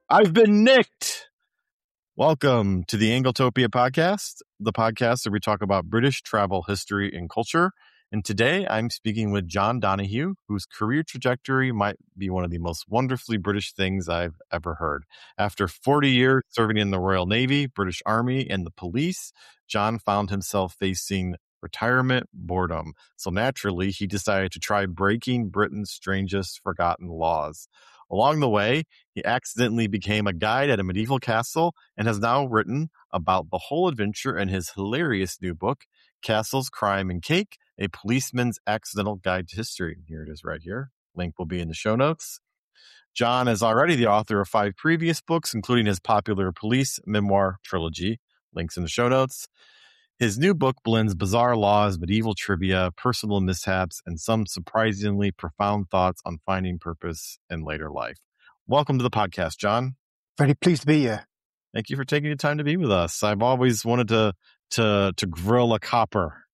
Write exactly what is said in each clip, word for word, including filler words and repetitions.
I've been nicked. Welcome to the Angletopia podcast, the podcast where we talk about British travel history and culture. And today I'm speaking with John Donohue, whose career trajectory might be one of the most wonderfully British things I've ever heard. After forty years serving in the Royal Navy, British Army, and the police, John found himself facing retirement boredom. So naturally, he decided to try breaking Britain's strangest forgotten laws. Along the way, he accidentally became a guide at a medieval castle and has now written about the whole adventure in his hilarious new book, Castles, Crime, and Cake, A Policeman's Accidental Guide to History. Here it is right here. Link will be in the show notes. John is already the author of five previous books, including his popular police memoir trilogy. Links in the show notes. His new book blends bizarre laws, medieval trivia, personal mishaps, and some surprisingly profound thoughts on finding purpose in later life. Welcome to the podcast, John. Very pleased to be here. Thank you for taking the time to be with us. I've always wanted to to to grill a copper.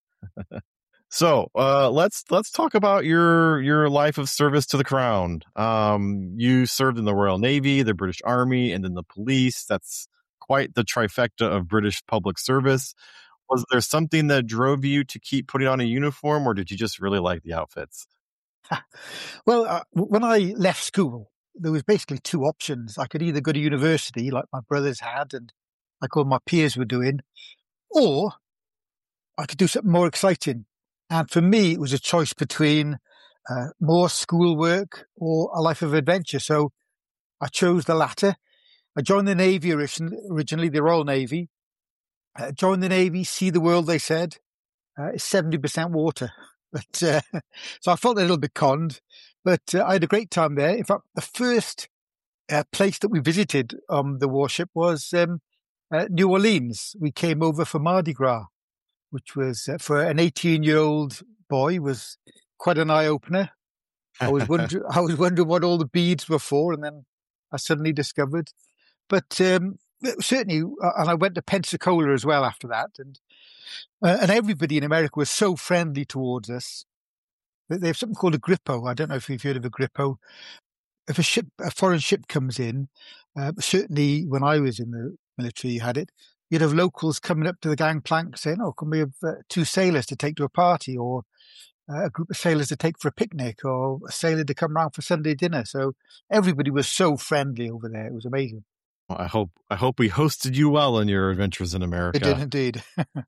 So uh, let's let's talk about your your life of service to the crown. Um, you served in the Royal Navy, the British Army, and then the police. That's quite the trifecta of British public service. Was there something that drove you to keep putting on a uniform, or did you just really like the outfits? Well, uh, when I left school, there was basically two options. I could either go to university, like my brothers had, and like all my peers were doing, or I could do something more exciting. And for me, it was a choice between uh, more schoolwork or a life of adventure. So I chose the latter. I joined the Navy originally, the Royal Navy. Uh, join the Navy, see the world, they said. Uh, it's seventy percent water. But uh, so I felt a little bit conned, but uh, I had a great time there. In fact, the first uh, place that we visited on the warship was um, uh, New Orleans. We came over for Mardi Gras, which was, uh, for an eighteen-year-old boy, was quite an eye-opener. I was wondering, I was wondering what all the beads were for, and then I suddenly discovered. But um, certainly, uh, and I went to Pensacola as well after that, and uh, and everybody in America was so friendly towards us. They have something called a grippo. I don't know if you've heard of a grippo. If a ship, a foreign ship comes in, uh, certainly when I was in the military, you had it. You'd have locals coming up to the gangplank saying, "Oh, can we have uh, two sailors to take to a party, or uh, a group of sailors to take for a picnic, or a sailor to come round for Sunday dinner?" So everybody was so friendly over there. It was amazing. Well, I hope I hope we hosted you well in your adventures in America. It did indeed.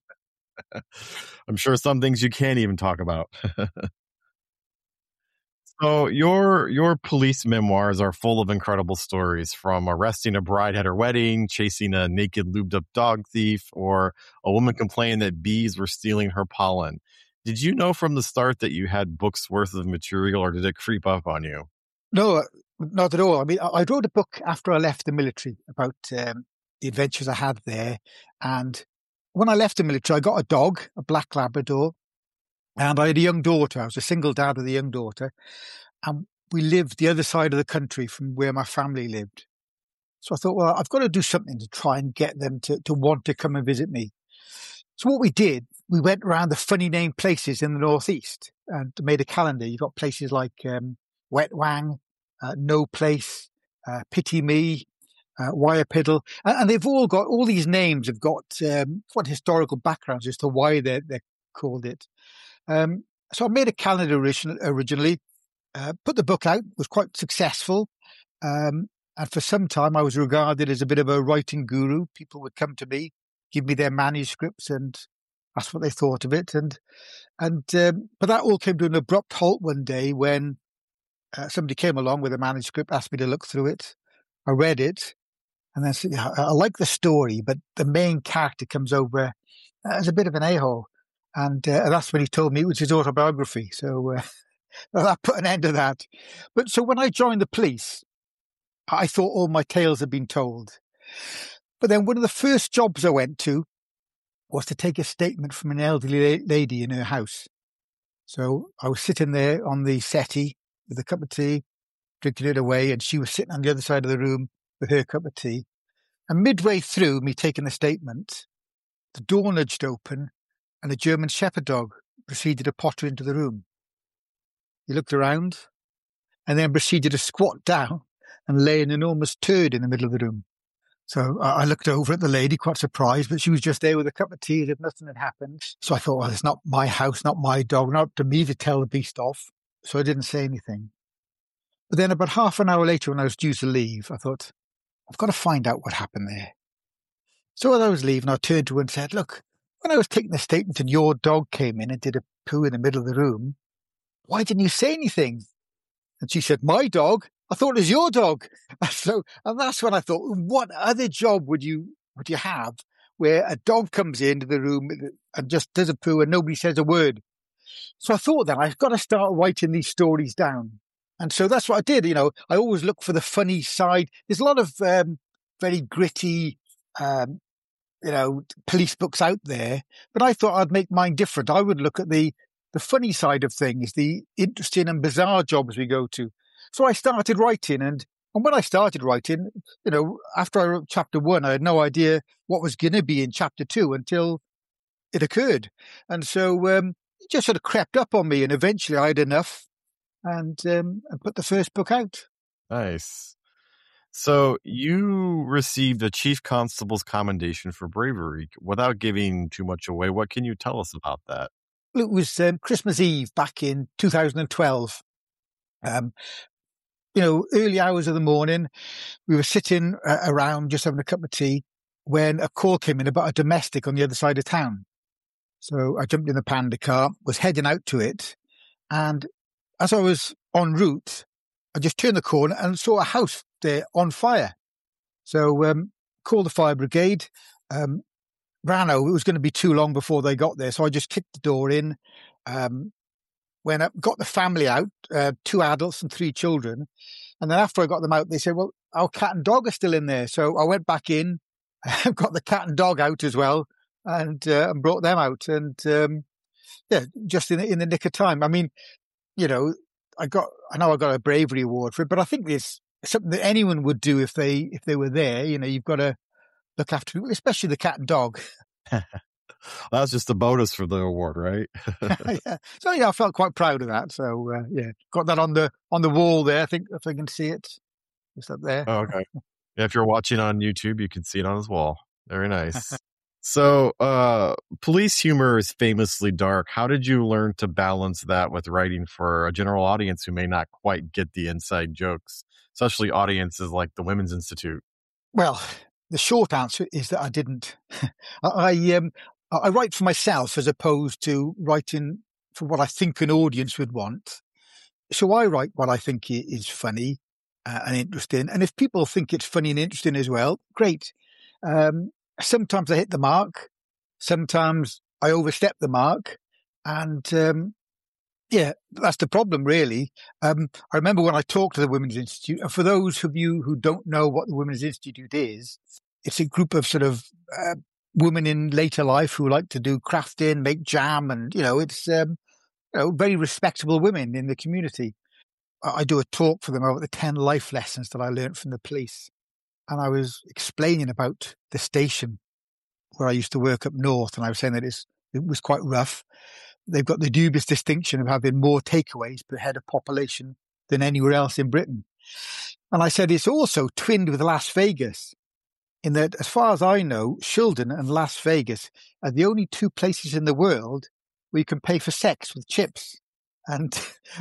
I'm sure some things you can't even talk about. So your your police memoirs are full of incredible stories, from arresting a bride at her wedding, chasing a naked lubed up dog thief, or a woman complaining that bees were stealing her pollen. Did you know from the start that you had books worth of material, or did it creep up on you? No, not at all. I mean, I wrote a book after I left the military about um, the adventures I had there. And when I left the military, I got a dog, a black Labrador, and I had a young daughter. I was a single dad with a young daughter. And we lived the other side of the country from where my family lived. So I thought, well, I've got to do something to try and get them to, to want to come and visit me. So what we did, we went around the funny named places in the Northeast and made a calendar. You've got places like um, Wet Wang, uh, No Place, uh, Pity Me, uh, Wyrepiddle, and, and they've all got, all these names have got um, what historical backgrounds as to why they're, they're called it. Um, so I made a calendar originally, originally uh, put the book out, was quite successful. Um, and for some time I was regarded as a bit of a writing guru. People would come to me, give me their manuscripts, and that's what they thought of it. And, and, um, but that all came to an abrupt halt one day when uh, somebody came along with a manuscript, asked me to look through it. I read it, and then said, I, I like the story, but the main character comes over as a bit of an a-hole. And uh, that's when he told me it was his autobiography. So uh, that put an end to that. But so when I joined the police, I thought all my tales had been told. But then one of the first jobs I went to was to take a statement from an elderly lady in her house. So I was sitting there on the settee with a cup of tea, drinking it away, and she was sitting on the other side of the room with her cup of tea. And midway through me taking the statement, the door nudged open and a German shepherd dog proceeded to potter into the room. He looked around and then proceeded to squat down and lay an enormous turd in the middle of the room. So I looked over at the lady, quite surprised, but she was just there with a cup of tea as if nothing had happened. So I thought, well, it's not my house, not my dog, not up to me to tell the beast off. So I didn't say anything. But then about half an hour later, when I was due to leave, I thought, I've got to find out what happened there. So as I was leaving, I turned to her and said, look, when I was taking the statement and your dog came in and did a poo in the middle of the room, why didn't you say anything? And she said, my dog? I thought it was your dog. So, and that's when I thought, what other job would you would you have where a dog comes into the room and just does a poo and nobody says a word? So I thought that I've got to start writing these stories down. And so that's what I did. You know, I always look for the funny side. There's a lot of um, very gritty, um, you know, police books out there, but I thought I'd make mine different. I would look at the the funny side of things, the interesting and bizarre jobs we go to. So I started writing, and, and when I started writing, you know, after I wrote chapter one, I had no idea what was going to be in chapter two until it occurred. And so um, it just sort of crept up on me, and eventually I had enough and, um, and put the first book out. Nice. So you received a Chief Constable's Commendation for bravery. Without giving too much away, what can you tell us about that? It was um, Christmas Eve back in two thousand twelve. Um, you know, early hours of the morning, we were sitting uh, around just having a cup of tea when a call came in about a domestic on the other side of town. So I jumped in the Panda car, was heading out to it. And as I was en route, I just turned the corner and saw a house there on fire. So um, called the fire brigade. Um, ran over. It was going to be too long before they got there. So I just kicked the door in, um, went up, got the family out, uh, two adults and three children. And then after I got them out, they said, well, our cat and dog are still in there. So I went back in, got the cat and dog out as well, and, uh, and brought them out. And, um, yeah, just in, in the nick of time. I mean, you know, I got, I know I got a bravery award for it, but I think it's something that anyone would do if they, if they were there. You know, you've got to look after, especially the cat and dog. That's just a bonus for the award, right? Yeah. So yeah, I felt quite proud of that. So uh, yeah, got that on the on the wall there. I think if I can see it, just up there. Oh, okay. Yeah, if you're watching on YouTube, you can see it on his wall. Very nice. So, uh, police humor is famously dark. How did you learn to balance that with writing for a general audience who may not quite get the inside jokes, especially audiences like the Women's Institute? Well, the short answer is that I didn't. I um, I write for myself as opposed to writing for what I think an audience would want. So I write what I think is funny uh, and interesting. And if people think it's funny and interesting as well, great. Um, sometimes I hit the mark. Sometimes I overstep the mark. And um, yeah, that's the problem, really. Um, I remember when I talked to the Women's Institute, and for those of you who don't know what the Women's Institute is, it's a group of sort of uh, women in later life who like to do crafting, make jam, and, you know, it's um, you know, very respectable women in the community. I, I do a talk for them about the ten life lessons that I learned from the police. And I was explaining about the station where I used to work up north, and I was saying that it's, it was quite rough. They've got the dubious distinction of having more takeaways per head of population than anywhere else in Britain. And I said it's also twinned with Las Vegas, in that, as far as I know, Shildon and Las Vegas are the only two places in the world where you can pay for sex with chips. And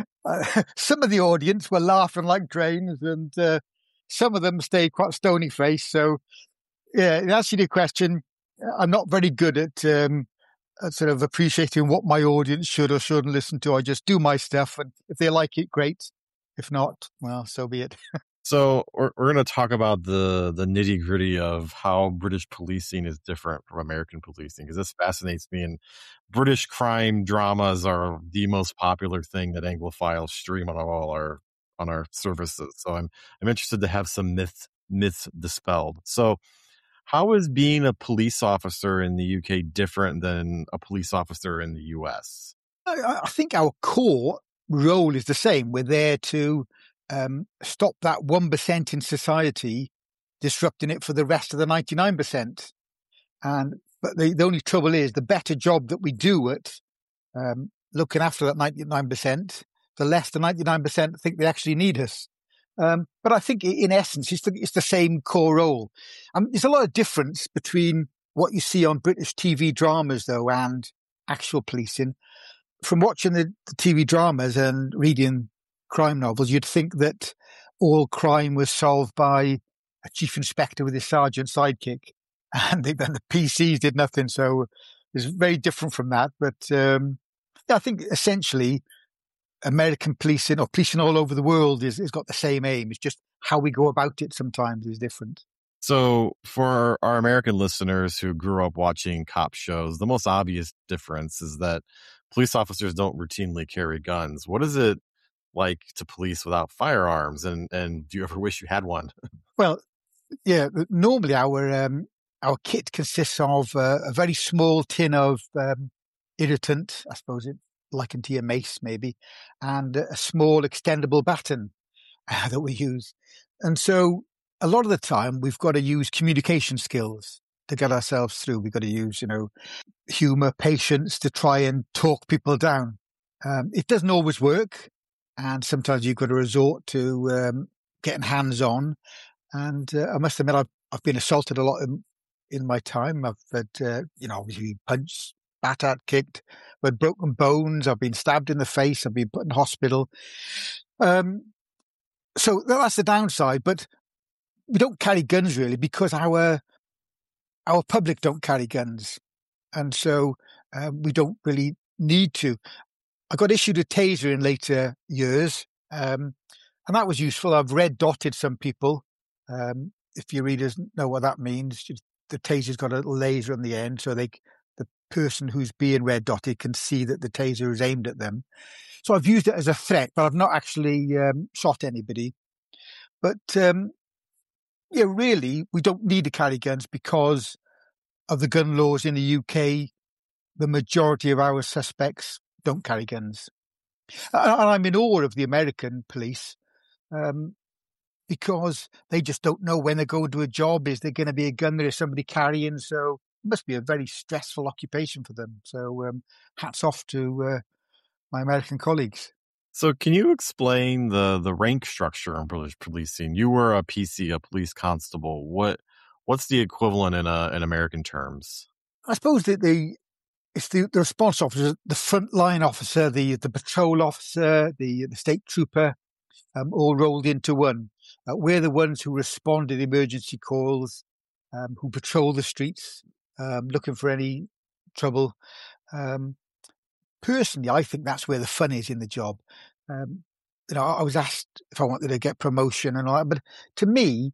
uh, some of the audience were laughing like drains, and uh, some of them stayed quite stony-faced. So, yeah, in answer to your question, I'm not very good at, um, at sort of appreciating what my audience should or shouldn't listen to. I just do my stuff, and if they like it, great. If not, well, so be it. So we're, we're going to talk about the, the nitty gritty of how British policing is different from American policing, because this fascinates me. And British crime dramas are the most popular thing that Anglophiles stream on all our on our services. So I'm I'm interested to have some myths myths dispelled. So how is being a police officer in the U K different than a police officer in the U S? I, I think our core role is the same. We're there to Um, stop that one percent in society disrupting it for the rest of the ninety-nine percent. And but the, the only trouble is the better job that we do at um, looking after that ninety-nine percent, the less the ninety-nine percent think they actually need us. Um, but I think in essence, it's the, it's the same core role. Um, there's a lot of difference between what you see on British T V dramas, though, and actual policing. From watching the, the T V dramas and reading crime novels, you'd think that all crime was solved by a chief inspector with his sergeant sidekick, and then the P Cs did nothing. So it's very different from that. But um, I think essentially American policing or policing all over the world is, is got the same aim. It's just how we go about it sometimes is different. So for our American listeners who grew up watching cop shows, the most obvious difference is that police officers don't routinely carry guns. What is it like to police without firearms? And, and do you ever wish you had one? Well, yeah, normally our um, our kit consists of uh, a very small tin of um, irritant, I suppose it likened to your mace maybe, and a small extendable baton uh, that we use. And so a lot of the time we've got to use communication skills to get ourselves through. We've got to use, you know, humor, patience to try and talk people down. Um, it doesn't always work. And sometimes you've got to resort to um, getting hands-on. And uh, I must admit, I've, I've been assaulted a lot in, in my time. I've had, uh, you know, obviously punched, spat at, kicked, I've had broken bones. I've been stabbed in the face. I've been put in hospital. Um, so that's the downside. But we don't carry guns really because our our public don't carry guns, and so uh, we don't really need to. I got issued a taser in later years, um, and that was useful. I've red dotted some people. Um, if your readers know what that means, the taser's got a little laser on the end, so they the person who's being red dotted can see that the taser is aimed at them. So I've used it as a threat, but I've not actually um, shot anybody. But um, yeah, really, we don't need to carry guns because of the gun laws in the U K. The majority of our suspects don't carry guns. And I'm in awe of the American police um, because they just don't know when they go to a job. Is there going to be a gun there? Is somebody carrying? So it must be a very stressful occupation for them. So um, hats off to uh, my American colleagues. So can you explain the, the rank structure in British policing? You were a P C, a police constable. What What's the equivalent in uh, in American terms? I suppose that the it's the, the response officer, the frontline officer, the the patrol officer, the the state trooper, um, all rolled into one. Uh, we're the ones who respond to the emergency calls, um, who patrol the streets, um, looking for any trouble. Um, personally, I think that's where the fun is in the job. Um, you know, I was asked if I wanted to get promotion and all that, but to me,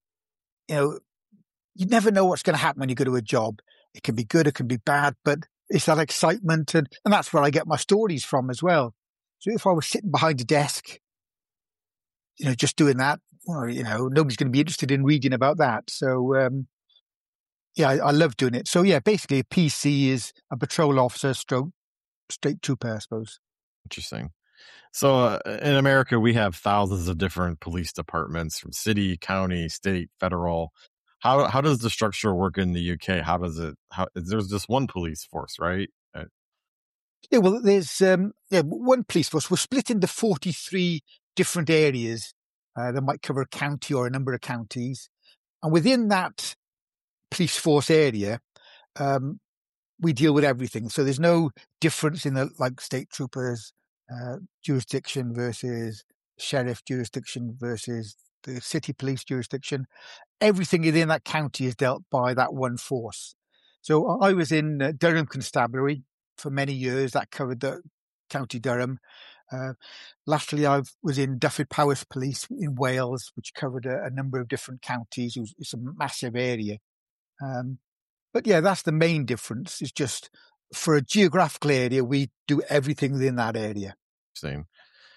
you know, you never know what's going to happen when you go to a job. It can be good, it can be bad, but it's that excitement, and, and that's where I get my stories from as well. So if I was sitting behind a desk, you know, just doing that, well, you know, nobody's going to be interested in reading about that. So, um, yeah, I, I love doing it. So, yeah, basically a P C is a patrol officer stroke state trooper, I suppose. Interesting. So uh, in America, we have thousands of different police departments from city, county, state, federal. How how does the structure work in the U K? How does it? How there's just one police force, right? Uh, Yeah, well, there's um, yeah one police force. We're split into forty-three different areas uh, that might cover a county or a number of counties, and within that police force area, um, we deal with everything. So there's no difference in the like state troopers uh, jurisdiction versus sheriff jurisdiction versus the city police jurisdiction. Everything within that county is dealt by that one force. So I was in uh, Durham Constabulary for many years. That covered the County Durham. Uh, lastly, I was in Dyfed-Powys Police in Wales, which covered a, a number of different counties. It was, it's a massive area. Um, but yeah, that's the main difference. It's just for a geographical area, we do everything within that area. Same.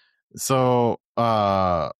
So, uh,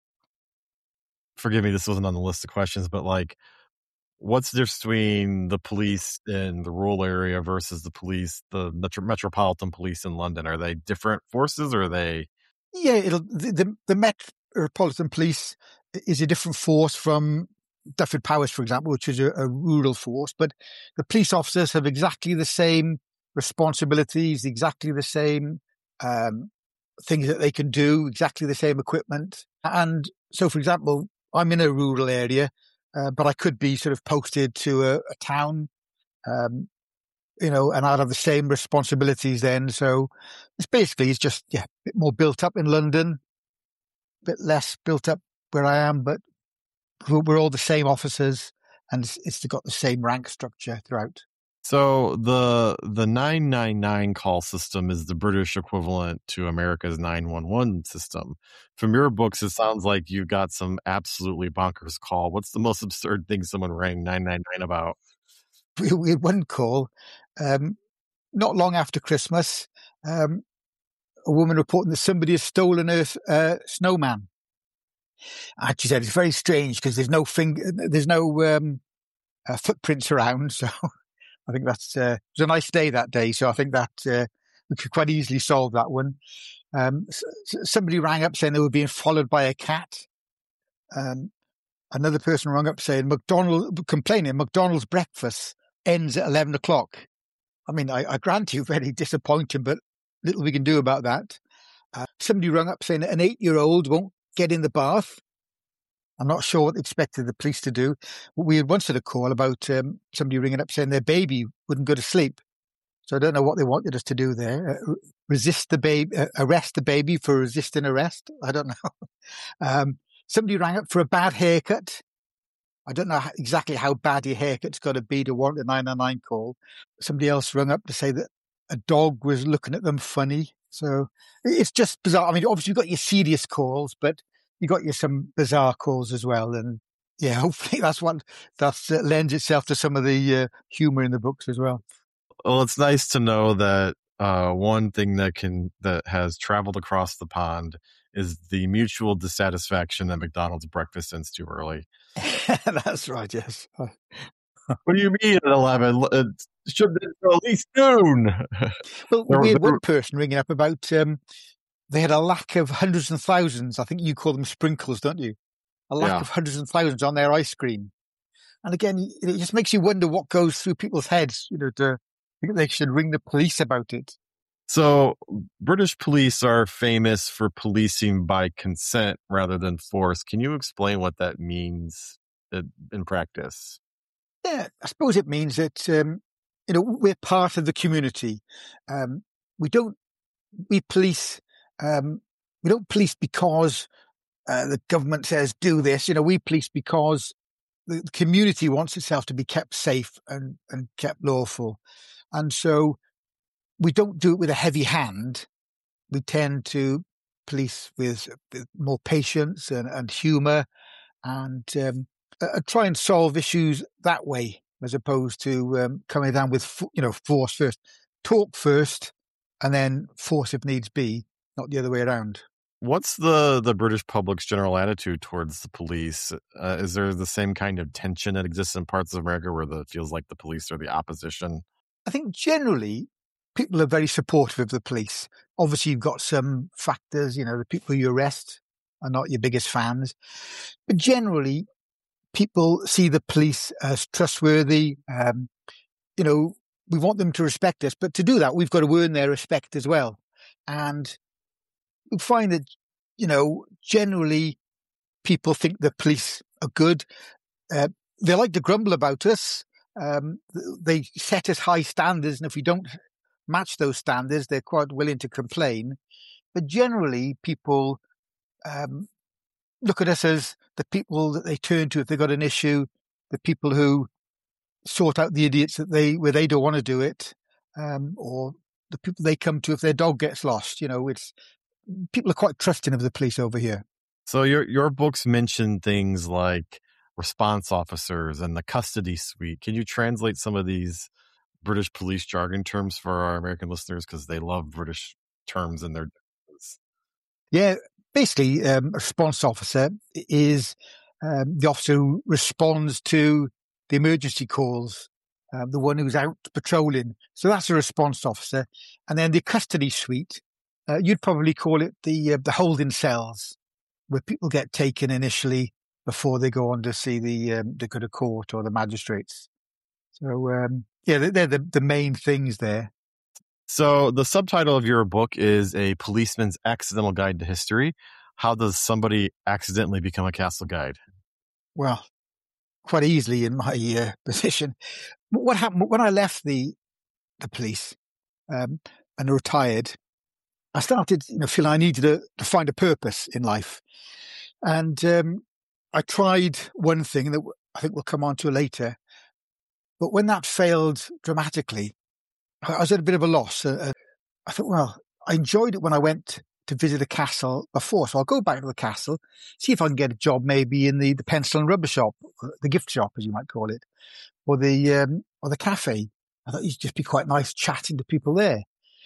forgive me, this wasn't on the list of questions, but like, what's the difference between the police in the rural area versus the police, the metro- metropolitan police in London? Are they different forces, or are they? Yeah, it'll, the, the, the Metropolitan Police is a different force from Dyfed-Powys, for example, which is a, a rural force, but the police officers have exactly the same responsibilities, exactly the same um, things that they can do, exactly the same equipment. And So, for example, I'm in a rural area, uh, but I could be sort of posted to a, a town, um, you know, and I'd have the same responsibilities then. So it's basically, it's just, yeah, a bit more built up in London, a bit less built up where I am, but we're all the same officers and it's, it's got the same rank structure throughout. So the the nine nine nine call system is the British equivalent to America's nine one one system. From your books, it sounds like you've got some absolutely bonkers call. What's the most absurd thing someone rang nine nine nine about? We, we had one call, um, not long after Christmas, um, a woman reporting that somebody has stolen her uh, snowman. And she said it's very strange because there's no finger, there's no um, uh, footprints around. So I think that's uh, it was a nice day that day. So I think that uh, we could quite easily solve that one. Um, s- somebody rang up saying they were being followed by a cat. Um, another person rang up saying McDonald complaining McDonald's breakfast ends at eleven o'clock. I mean, I, I grant you, very disappointing, but little we can do about that. Uh, somebody rang up saying that an eight-year-old won't get in the bath. I'm not sure what they expected the police to do. We had once had a call about um, somebody ringing up saying their baby wouldn't go to sleep. So I don't know what they wanted us to do there. Uh, resist the baby, uh, arrest the baby for resisting arrest. I don't know. um, somebody rang up for a bad haircut. I don't know how, exactly how bad your haircut's got to be to warrant a nine nine nine call. Somebody else rang up to say that a dog was looking at them funny. So it's just bizarre. I mean, obviously you've got your serious calls, but you got your some bizarre calls as well. And yeah, hopefully that's what that uh, lends itself to some of the uh, humor in the books as well. Well, it's nice to know that uh, one thing that can that has traveled across the pond is the mutual dissatisfaction that McDonald's breakfast ends too early. That's right. Yes. What do you mean at eleven? It should be at least noon. Well, we had one person ringing up about um, they had a lack of hundreds and thousands. I think you call them sprinkles, don't you? A lack Yeah. of hundreds and thousands on their ice cream. And again, it just makes you wonder what goes through people's heads. You know, to think they should ring the police about it. So British police are famous for policing by consent rather than force. Can you explain what that means in practice? Yeah, I suppose it means that, um, you know, we're part of the community. Um, we don't, we police, um, we don't police because uh, the government says do this. You know, we police because the community wants itself to be kept safe and, and kept lawful. And so we don't do it with a heavy hand. We tend to police with, with more patience and, and humour and um, uh, try and solve issues that way, as opposed to um, coming down with, you know, force first. Talk first and then force if needs be, not the other way around. What's the, the British public's general attitude towards the police? Uh, is there the same kind of tension that exists in parts of America where the, it feels like the police are the opposition? I think generally people are very supportive of the police. Obviously, you've got some factors, you know, the people you arrest are not your biggest fans. But generally, people see the police as trustworthy. Um, you know, we want them to respect us, but to do that, we've got to earn their respect as well. And we find that, you know, generally people think the police are good. Uh, they like to grumble about us. Um, they set us high standards, and if we don't match those standards, they're quite willing to complain. But generally, people um, look at us as the people that they turn to if they've got an issue, the people who sort out the idiots that they where they don't want to do it, um, or the people they come to if their dog gets lost. You know, it's people are quite trusting of the police over here. So your your books mention things like response officers and the custody suite. Can you translate some of these British police jargon terms for our American listeners, because they love British terms in their defense? Yeah, basically, um, a response officer is um, the officer who responds to the emergency calls, um, the one who's out patrolling. So that's a response officer. And then the custody suite, uh, you'd probably call it the uh, the holding cells, where people get taken initially before they go on to see the um, the go to court or the magistrates. So um, yeah, they're the, the main things there. So the subtitle of your book is A Policeman's Accidental Guide to History. how does somebody accidentally become a castle guide? Well, quite easily in my uh, position. What happened when I left the the police um, and retired? I started, you know, feeling I needed to, to find a purpose in life, and um, I tried one thing that I think we'll come on to later. But when that failed dramatically, I was at a bit of a loss. Uh, I thought, well, I enjoyed it when I went to visit a castle before, so I'll go back to the castle, see if I can get a job maybe in the, the pencil and rubber shop, the gift shop, as you might call it, or the um, or the cafe. I thought it'd just be quite nice chatting to people there.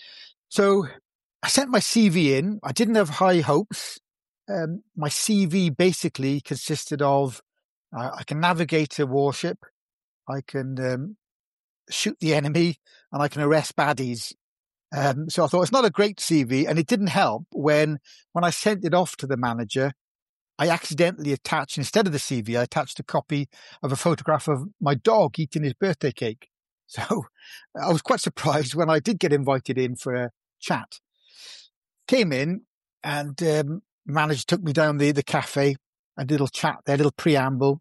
So I sent my C V in. I didn't have high hopes. Um, my C V basically consisted of uh, I can navigate a warship, I can um, shoot the enemy, and I can arrest baddies. Um, so I thought it's not a great C V, and it didn't help when when I sent it off to the manager, I accidentally attached, instead of the C V, I attached a copy of a photograph of my dog eating his birthday cake. So I was quite surprised when I did get invited in for a chat. Came in, and um, manager took me down the, the cafe, a little chat there, a little preamble.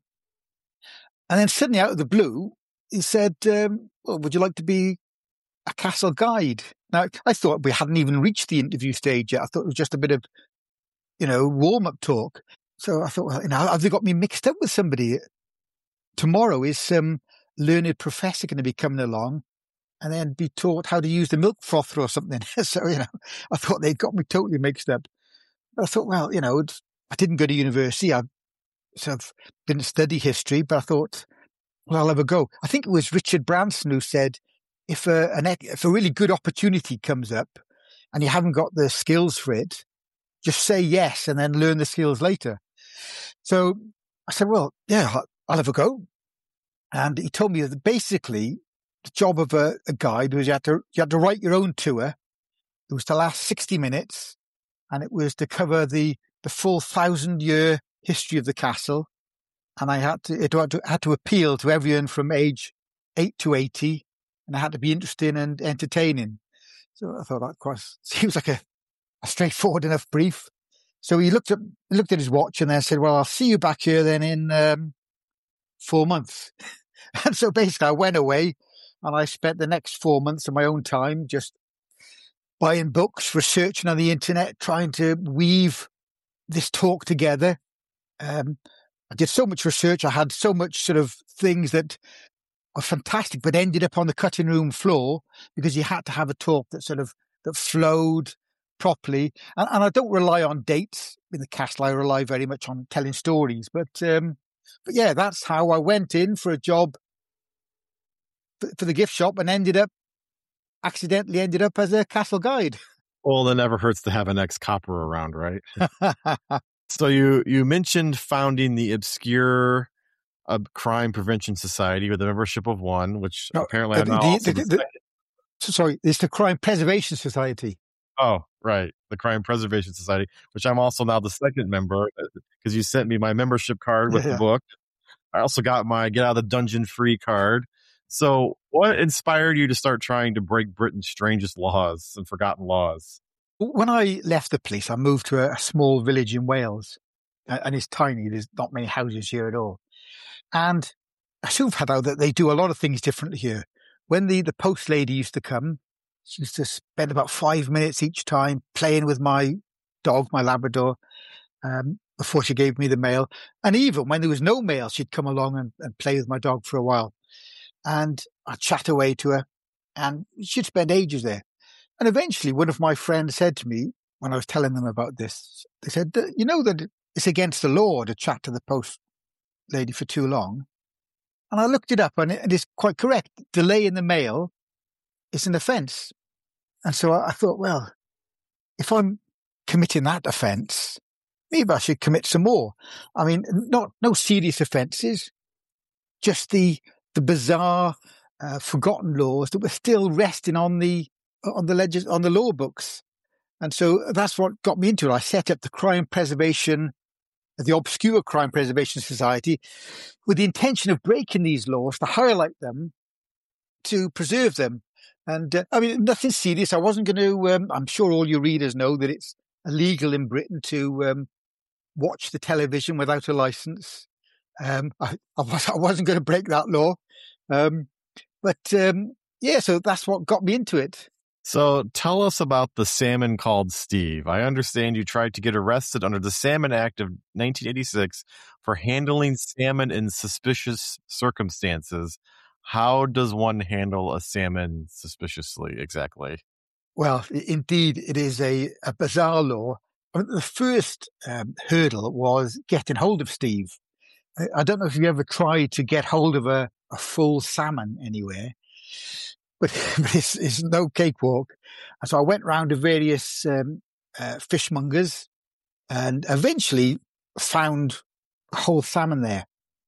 And then suddenly out of the blue, he said, um, well, would you like to be a castle guide? Now, I thought we hadn't even reached the interview stage yet. I thought it was just a bit of, you know, warm-up talk. So I thought, well, you know, have they got me mixed up with somebody? Tomorrow is some learned professor going to be coming along and then be taught how to use the milk frother or something. So, you know, I thought they'd got me totally mixed up. But I thought, well, you know, I didn't go to university. I sort of didn't study history, but I thought, well, I'll have a go. I think it was Richard Branson who said, if a, an, if a really good opportunity comes up and you haven't got the skills for it, just say yes and then learn the skills later. So I said, well, yeah, I'll have a go. And he told me that basically the job of a, a guide was you had to you had to write your own tour. It was to last sixty minutes, and it was to cover the, the full thousand year history of the castle. And I had to it had to, had to appeal to everyone from age eight to eighty, and I had to be interesting and entertaining. So I thought that quite seems like a, a straightforward enough brief. So he looked at looked at his watch and then said, "Well, I'll see you back here then in um, four months." And so basically, I went away, and I spent the next four months of my own time just buying books, researching on the internet, trying to weave this talk together. Um, I did so much research. I had so much sort of things that were fantastic, but ended up on the cutting room floor because you had to have a talk that sort of that flowed properly. And, and I don't rely on dates in the castle. I rely very much on telling stories. But um, but yeah, that's how I went in for a job for, for the gift shop and ended up accidentally ended up as a castle guide. Well, it never hurts to have an ex-copper around, right? So you you mentioned founding the obscure uh, Crime Prevention Society with a membership of one, which no, apparently I'm not. The, the, the, the, sorry, it's the Crime Preservation Society. Oh, right, the Crime Preservation Society, which I'm also now the second member because you sent me my membership card with yeah, the book. I also got my Get Out of the Dungeon free card. So, what inspired you to start trying to break Britain's strangest laws and forgotten laws? When I left the police, I moved to a, a small village in Wales, and it's tiny. There's not many houses here at all. And I soon found out that they do a lot of things differently here. When the, the post lady used to come, she used to spend about five minutes each time playing with my dog, my Labrador, um, before she gave me the mail. And even when there was no mail, she'd come along and, and play with my dog for a while. And I'd chat away to her, and she'd spend ages there. And eventually one of my friends said to me, when I was telling them about this, they said, you know that it's against the law to chat to the post lady for too long. And I looked it up, and it is quite correct. Delay in the mail is an offence. And so I thought, well, if I'm committing that offence, maybe I should commit some more. I mean, not no serious offences, just the the bizarre, uh, forgotten laws that were still resting on the on the legis- on the law books. And so that's what got me into it. I set up the Crime Preservation, the Obscure Crime Preservation Society, with the intention of breaking these laws, to highlight them, to preserve them. And uh, I mean, nothing serious. I wasn't going to, um, I'm sure all your readers know that it's illegal in Britain to um, watch the television without a license. Um, I, I, was, I wasn't going to break that law. Um, but um, yeah, so that's what got me into it. So tell us about the salmon called Steve. I understand you tried to get arrested under the Salmon Act of nineteen eighty-six for handling salmon in suspicious circumstances. How does one handle a salmon suspiciously exactly? Well, indeed, it is a, a bizarre law. I mean, the first um, hurdle was getting hold of Steve. I, I don't know if you ever tried to get hold of a, a full salmon anywhere. But, but it's, it's no cakewalk. And so I went round to various um, uh, fishmongers and eventually found a whole salmon there.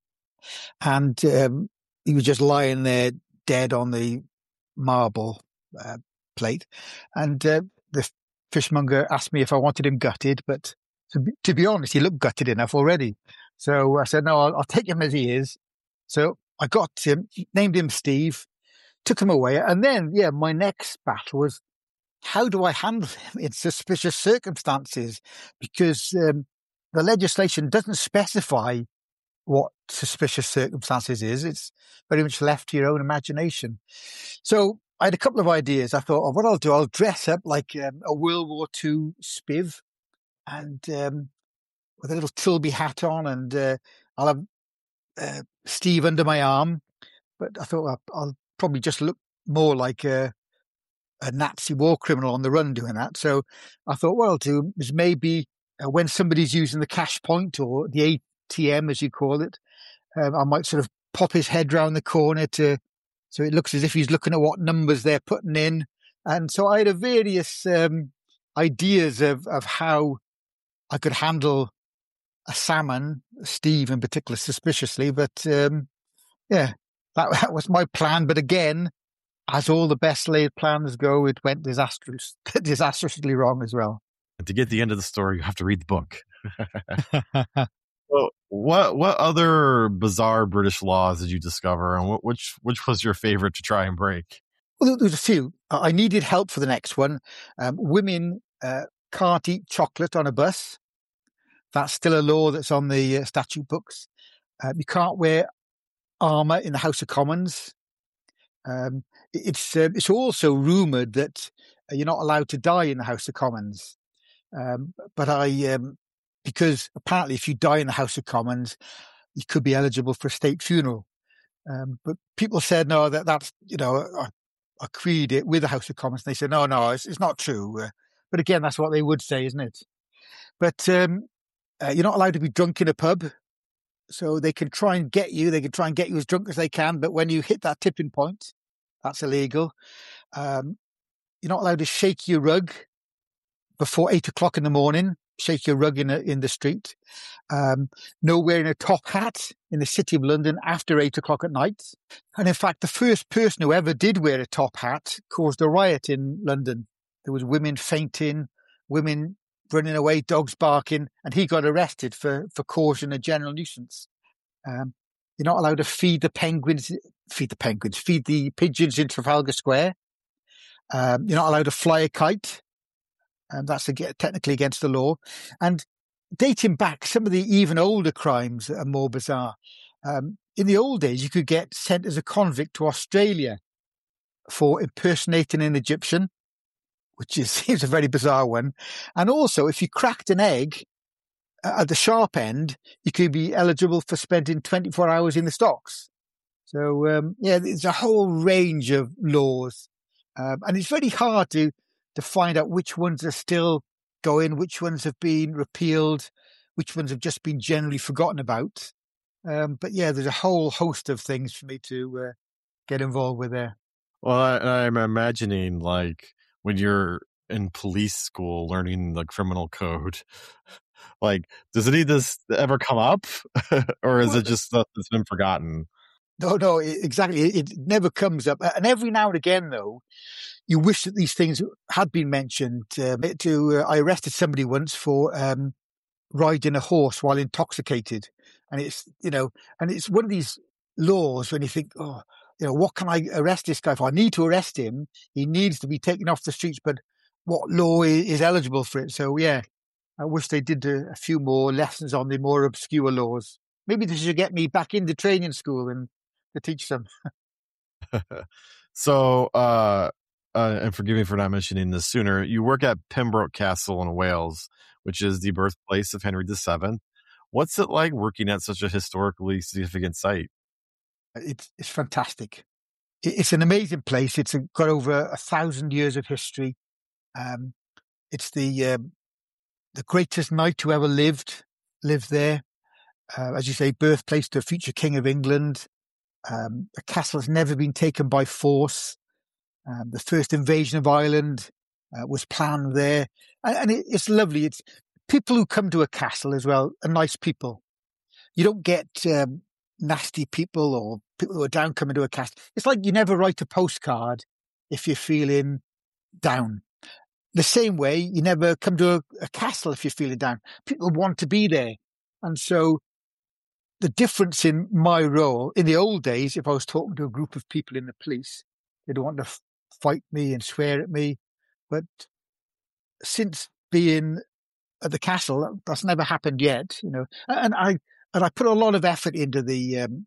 And um, he was just lying there dead on the marble uh, plate. And uh, the fishmonger asked me if I wanted him gutted, but to be, to be honest, he looked gutted enough already. So I said, no, I'll, I'll take him as he is. So I got him, named him Steve, took him away. And then, yeah, my next battle was, how do I handle him in suspicious circumstances? Because um, the legislation doesn't specify what suspicious circumstances is. It's very much left to your own imagination. So I had a couple of ideas. I thought, oh, what I'll do, I'll dress up like um, a World War Two spiv and um, with a little Tilby hat on, and uh, I'll have uh, Steve under my arm. But I thought, well, I'll probably just look more like a, a Nazi war criminal on the run doing that. So I thought, what I'll do is maybe uh, when somebody's using the cash point or the A T M, as you call it, um, I might sort of pop his head round the corner to, so it looks as if he's looking at what numbers they're putting in. And so I had a various um, ideas of, of how I could handle a salmon, Steve in particular, suspiciously. But um, yeah, that, that was my plan. But again, as all the best laid plans go, it went disastrous, disastrously wrong as well. And to get the end of the story, you have to read the book. Well, what what other bizarre British laws did you discover, and what, which which was your favorite to try and break? Well, there was a few. I needed help for the next one. Um, women uh, can't eat chocolate on a bus. That's still a law that's on the uh, statute books. Uh, you can't wear armour in the House of Commons. Um, it's uh, it's also rumoured that you're not allowed to die in the House of Commons. Um, but I, um, because apparently if you die in the House of Commons, you could be eligible for a state funeral. Um, but people said, no, that that's, you know, I, I creed it with the House of Commons. And they said, no, no, it's, it's not true. Uh, but again, that's what they would say, isn't it? But um, uh, you're not allowed to be drunk in a pub. So they can try and get you. They can try and get you as drunk as they can. But when you hit that tipping point, that's illegal. Um, you're not allowed to shake your rug before eight o'clock in the morning. Shake your rug in a, in the street. Um, no wearing a top hat in the City of London after eight o'clock at night. And in fact, the first person who ever did wear a top hat caused a riot in London. There was women fainting, women running away, dogs barking, and he got arrested for, for causing a general nuisance. Um, you're not allowed to feed the penguins, feed the penguins, feed the pigeons in Trafalgar Square. Um, you're not allowed to fly a kite. And that's technically against the law. And dating back, some of the even older crimes are more bizarre. Um, in the old days, you could get sent as a convict to Australia for impersonating an Egyptian, which is, seems a very bizarre one. And also, if you cracked an egg at the sharp end, you could be eligible for spending twenty-four hours in the stocks. So, um, yeah, there's a whole range of laws. Um, and it's very hard to to find out which ones are still going, which ones have been repealed, which ones have just been generally forgotten about. Um, but yeah, there's a whole host of things for me to uh, get involved with there. Well, I, I'm imagining like when you're in police school learning the criminal code, like, does any of this ever come up? Or is well, it just stuff that's been forgotten? No, no, exactly. It, it never comes up. And every now and again, though, you wish that these things had been mentioned. Um, to uh, I arrested somebody once for um, riding a horse while intoxicated, and it's you know, and it's one of these laws when you think, oh, you know, what can I arrest this guy for? I need to arrest him. He needs to be taken off the streets, but what law is eligible for it? So yeah, I wish they did a, a few more lessons on the more obscure laws. Maybe this should get me back into training school and to teach them. So, uh, uh, and forgive me for not mentioning this sooner, you work at Pembroke Castle in Wales, which is the birthplace of Henry the Seventh. What's it like working at such a historically significant site? It's, it's fantastic. It's an amazing place. It's got over a thousand years of history. Um, it's the um, the greatest knight who ever lived lived there. Uh, as you say, birthplace to a future king of England. Um, the castle has never been taken by force. Um, the first invasion of Ireland uh, was planned there, and, and it, it's lovely. It's people who come to a castle as well are nice people. You don't get um, nasty people or people who are down coming to a castle. It's like you never write a postcard if you're feeling down. The same way, you never come to a, a castle if you're feeling down. People want to be there, and so the difference in my role in the old days, if I was talking to a group of people in the police, they'd want to f- fight me and swear at me. But since being at the castle, that's never happened yet, you know. And I and I put a lot of effort into the um,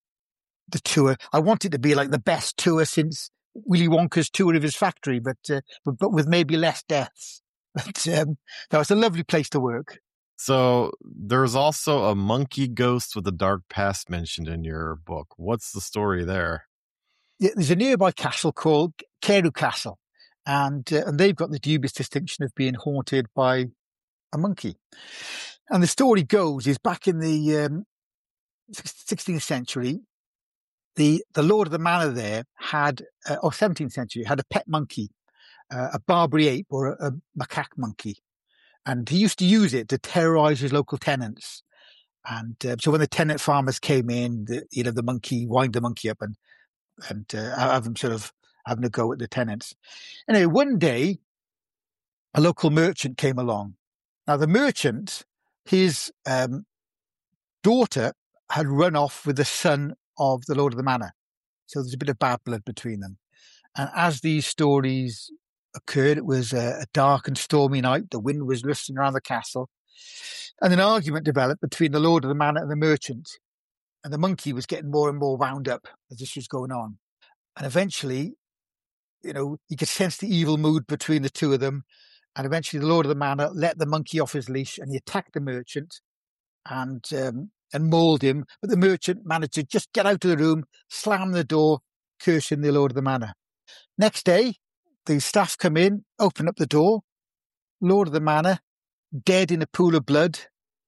the tour. I want it to be like the best tour since Willy Wonka's tour of his factory, but uh, but, but with maybe less deaths. But um, no, it's a lovely place to work. So there's also a monkey ghost with a dark past mentioned in your book. What's the story there? Yeah, there's a nearby castle called Carew Castle, and uh, and they've got the dubious distinction of being haunted by a monkey. And the story goes is back in the um, sixteenth century, the the lord of the manor there had, uh, or seventeenth century, had a pet monkey, uh, a Barbary ape or a, a macaque monkey. And he used to use it to terrorize his local tenants. And uh, so when the tenant farmers came in, the, you know, the monkey, wind the monkey up and, and uh, have them sort of having a go at the tenants. Anyway, one day, a local merchant came along. Now, the merchant, his um, daughter had run off with the son of the lord of the manor. So there's a bit of bad blood between them. And as these stories occurred, it was a, a dark and stormy night. The wind was rustling around the castle. And an argument developed between the lord of the manor and the merchant. And the monkey was getting more and more wound up as this was going on. And eventually, you know, you could sense the evil mood between the two of them. And eventually the lord of the manor let the monkey off his leash and he attacked the merchant and um, and mauled him. But the merchant managed to just get out of the room, slam the door, cursing the lord of the manor. Next day, the staff come in, open up the door, lord of the manor, dead in a pool of blood,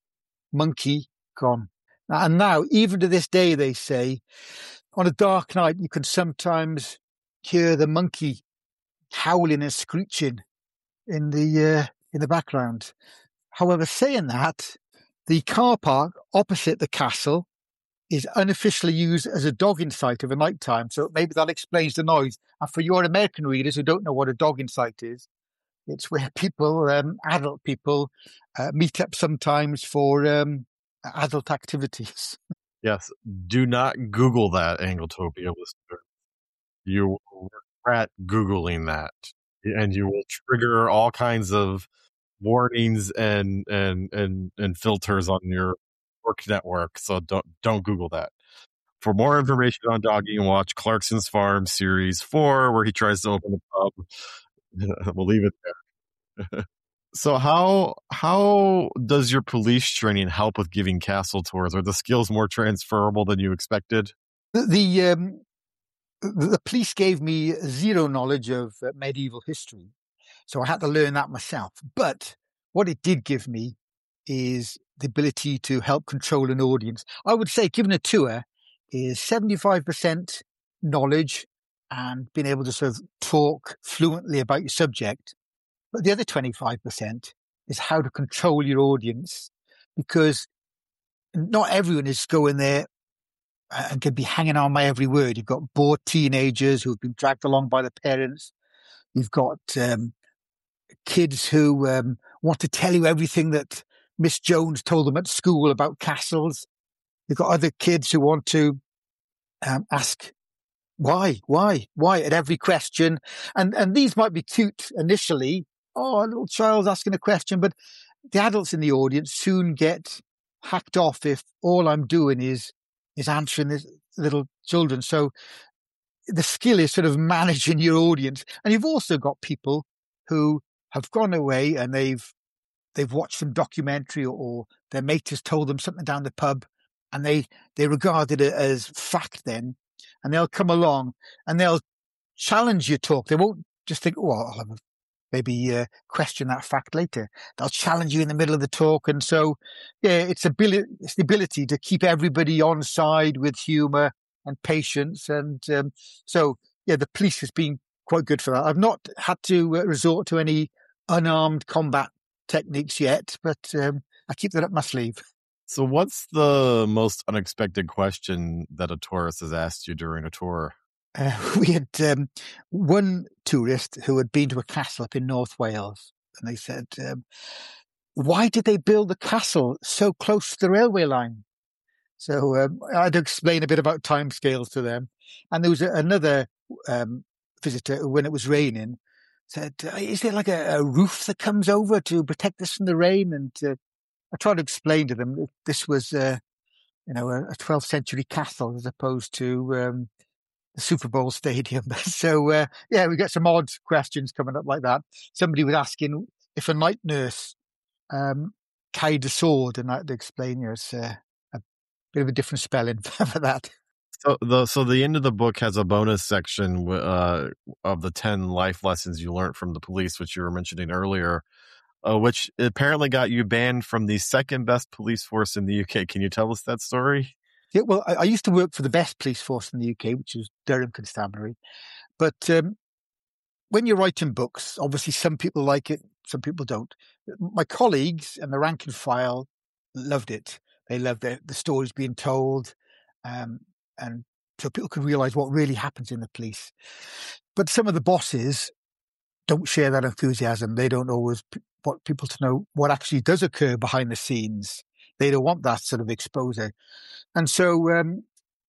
monkey gone. And now, even to this day, they say, on a dark night, you can sometimes hear the monkey howling and screeching in the uh, in the background. However, saying that, the car park opposite the castle is unofficially used as a dogging site of a night time. So maybe that explains the noise. And for your American readers who don't know what a dogging site is, it's where people, um, adult people, uh, meet up sometimes for um, adult activities. Yes. Do not Google that, Angletopia listener. You will regret Googling that. And you will trigger all kinds of warnings and and and and filters on your work network. So don't don't Google that. For more information on dogging, watch Clarkson's Farm Series four, where he tries to open a pub. We'll leave it there. So how how does your police training help with giving castle tours? Are the skills more transferable than you expected? The the, um, the police gave me zero knowledge of uh, medieval history, so I had to learn that myself. But what it did give me is the ability to help control an audience. I would say giving a tour is seventy-five percent knowledge and being able to sort of talk fluently about your subject. But the other twenty-five percent is how to control your audience, because not everyone is going there and can be hanging on by every word. You've got bored teenagers who've been dragged along by the parents. You've got um, kids who um, want to tell you everything that Miss Jones told them at school about castles. You've got other kids who want to um, ask why, why, why at every question. And and these might be cute initially. Oh, a little child's asking a question. But the adults in the audience soon get hacked off if all I'm doing is is answering this little children. So the skill is sort of managing your audience. And you've also got people who have gone away and they've they've watched some documentary, or, or their mate has told them something down the pub, and they, they regard it as fact then, and they'll come along and they'll challenge your talk. They won't just think, oh, I'll have a, maybe uh, question that fact later. They'll challenge you in the middle of the talk. And so, yeah, it's, ability, it's the ability to keep everybody on side with humour and patience. And um, so, yeah, the police has been quite good for that. I've not had to uh, resort to any unarmed combat techniques yet, but um, I keep that up my sleeve. So what's the most unexpected question that a tourist has asked you during a tour? Uh, we had um, one tourist who had been to a castle up in North Wales, and they said, um, why did they build the castle so close to the railway line? So um, I had to explain a bit about timescales to them. And there was a, another um, visitor who, when it was raining, said, is there like a, a roof that comes over to protect us from the rain? And uh, I tried to explain to them that this was, uh, you know, a, a twelfth century castle as opposed to um, the Super Bowl stadium. So, uh, yeah, we get some odd questions coming up like that. Somebody was asking if a night nurse um, carried a sword, and I had to explain, you know, it's uh, a bit of a different spelling for that. So the so the end of the book has a bonus section uh, of the ten life lessons you learned from the police, which you were mentioning earlier, uh, which apparently got you banned from the second best police force in the U K. Can you tell us that story? Yeah, well, I, I used to work for the best police force in the U K, which is Durham Constabulary. But um, when you're writing books, obviously some people like it, some people don't. My colleagues and the rank and file loved it. They loved the, the stories being told. Um, and so people can realise what really happens in the police. But some of the bosses don't share that enthusiasm. They don't always p- want people to know what actually does occur behind the scenes. They don't want that sort of exposure. And so um,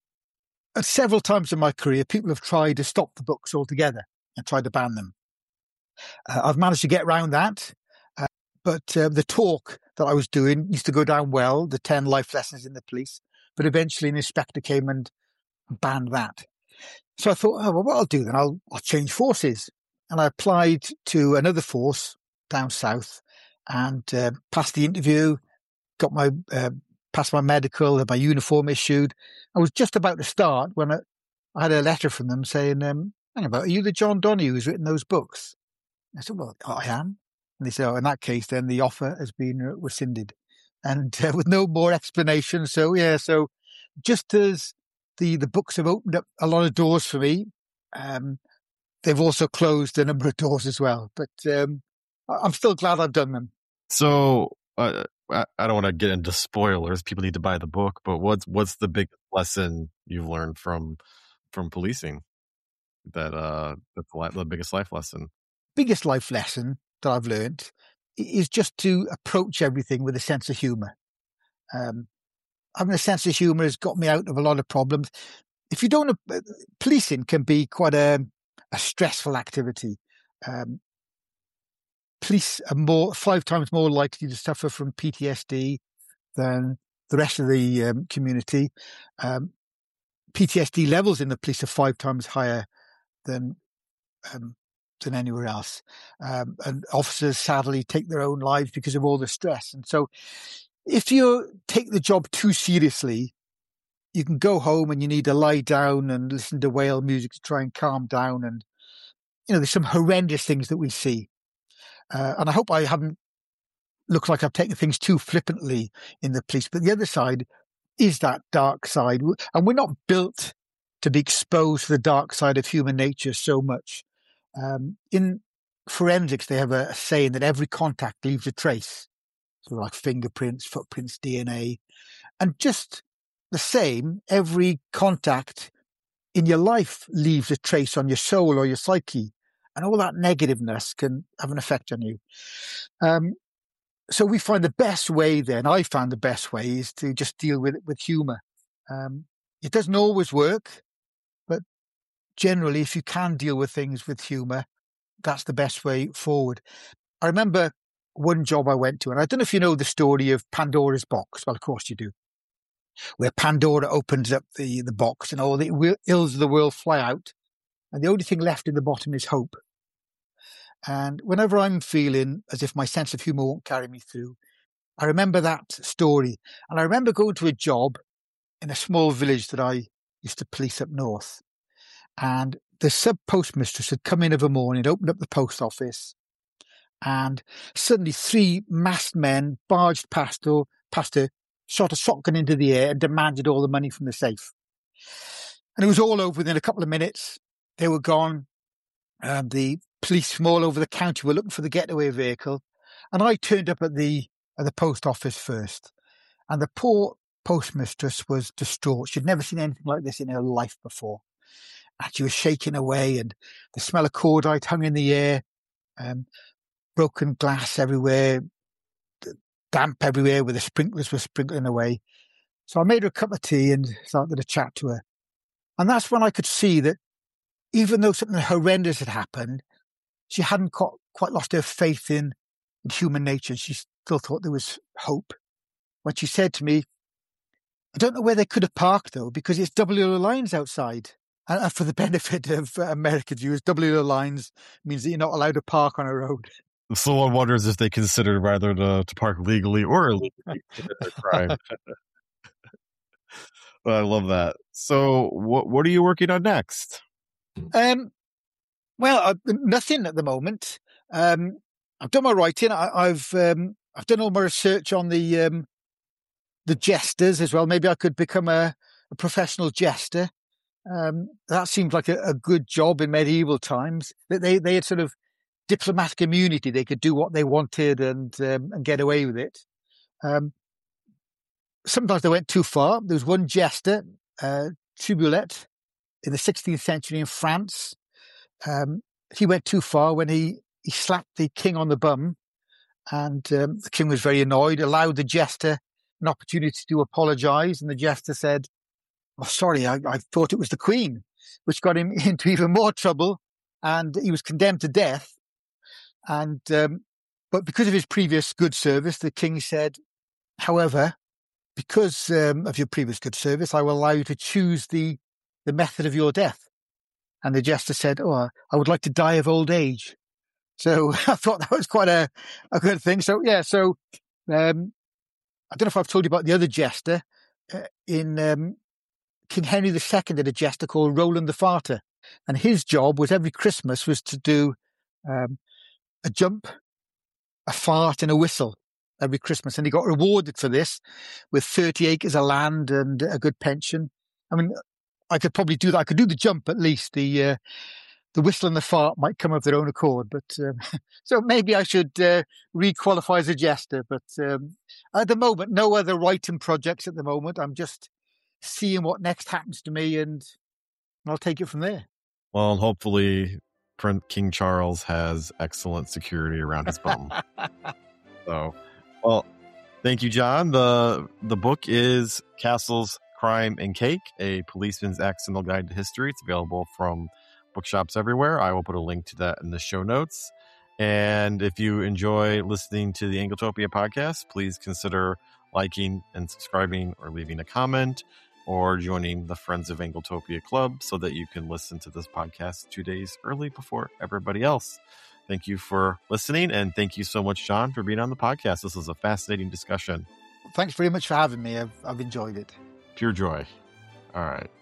at several times in my career, people have tried to stop the books altogether and tried to ban them. Uh, I've managed to get around that. Uh, but uh, the talk that I was doing used to go down well, the ten life lessons in the police. But eventually an inspector came and banned that. So I thought, oh, well, what I'll do then, I'll, I'll change forces. And I applied to another force down south and uh, passed the interview, got my, uh, passed my medical, had my uniform issued. I was just about to start when I, I had a letter from them saying, um, hang about, are you the John Donahue who's written those books? I said, well, I am. And they said, oh, in that case, then the offer has been rescinded. And uh, with no more explanation. So, yeah, so just as the, the books have opened up a lot of doors for me, um, they've also closed a number of doors as well. But um, I'm still glad I've done them. So uh, I, I don't want to get into spoilers. People need to buy the book. But what's what's the big lesson you've learned from from policing? That uh, that's the, the biggest life lesson. Biggest life lesson that I've learned is just to approach everything with a sense of humour. Um, having a sense of humour has got me out of a lot of problems. If you don't, uh, policing can be quite a, a stressful activity. Um, police are more five times more likely to suffer from P T S D than the rest of the um, community. Um, P T S D levels in the police are five times higher than um, than anywhere else. Um, and officers sadly take their own lives because of all the stress. And so if you take the job too seriously, you can go home and you need to lie down and listen to whale music to try and calm down. And, you know, there's some horrendous things that we see. Uh, and I hope I haven't looked like I've taken things too flippantly in the police. But the other side is that dark side. And we're not built to be exposed to the dark side of human nature so much. Um, in forensics, they have a, a saying that every contact leaves a trace. So like fingerprints, footprints, D N A. And just the same, every contact in your life leaves a trace on your soul or your psyche. And all that negativeness can have an effect on you. Um, so we find the best way then, I found the best way is to just deal with it with humour. Um, it doesn't always work, but generally, if you can deal with things with humour, that's the best way forward. I remember one job I went to, and I don't know if you know the story of Pandora's box. Well, of course you do. Where Pandora opens up the, the box and all the ills of the world fly out, and the only thing left in the bottom is hope. And whenever I'm feeling as if my sense of humour won't carry me through, I remember that story. And I remember going to a job in a small village that I used to police up north. And the sub-postmistress had come in of a morning, opened up the post office, and suddenly three masked men barged past her, past her, shot a shotgun into the air and demanded all the money from the safe. And it was all over within a couple of minutes. They were gone. Um, the police from all over the county were looking for the getaway vehicle. And I turned up at the at the post office first. And the poor postmistress was distraught. She'd never seen anything like this in her life before. And she was shaking away, and the smell of cordite hung in the air, um, broken glass everywhere, damp everywhere where the sprinklers were sprinkling away. So I made her a cup of tea and started to chat to her. And that's when I could see that even though something horrendous had happened, she hadn't got, quite lost her faith in, in human nature. She still thought there was hope. When she said to me, I don't know where they could have parked, though, because it's double yellow lines outside. And for the benefit of American viewers, double yellow lines means that you're not allowed to park on a road. So one wonders if they considered whether to, to park legally or illegally commit a crime. Well, I love that. So what what are you working on next? Um, well, uh, nothing at the moment. Um, I've done my writing. I, I've um, I've done all my research on the um, the jesters as well. Maybe I could become a, a professional jester. Um, that seemed like a, a good job in medieval times. That they they had sort of diplomatic immunity. They could do what they wanted and um, and get away with it. Um, sometimes they went too far. There was one jester, uh, Triboulet, in the sixteenth century in France. Um, he went too far when he, he slapped the king on the bum, and um, the king was very annoyed, allowed the jester an opportunity to apologise, and the jester said, oh, sorry, I, I thought it was the queen, which got him into even more trouble, and he was condemned to death. And um, but because of his previous good service, the king said, however, because um, of your previous good service, I will allow you to choose the, the method of your death. And the jester said, oh, I would like to die of old age. So I thought that was quite a, a good thing. So, yeah, so um, I don't know if I've told you about the other jester. Uh, in um, King Henry the Second had a jester called Roland the Farter. And his job was every Christmas was to do um, a jump, a fart and a whistle every Christmas. And he got rewarded for this with thirty acres of land and a good pension. I mean, I could probably do that. I could do the jump at least. The uh, the whistle and the fart might come of their own accord. But um, so maybe I should uh, re-qualify as a jester. But um, at the moment, no other writing projects at the moment. I'm just seeing what next happens to me, and I'll take it from there. Well, hopefully Prince King Charles has excellent security around his bum. So, well, thank you, John. The the book is Castles, Crime, and Cake, a policeman's accidental guide to history. It's available from bookshops everywhere. I will put a link to that in the show notes. And if you enjoy listening to the Angletopia podcast, please consider liking and subscribing or leaving a comment or joining the Friends of Angletopia Club so that you can listen to this podcast two days early before everybody else. Thank you for listening, and thank you so much, John, for being on the podcast. This was a fascinating discussion. Thanks very much for having me. I've, I've enjoyed it. Pure joy. All right.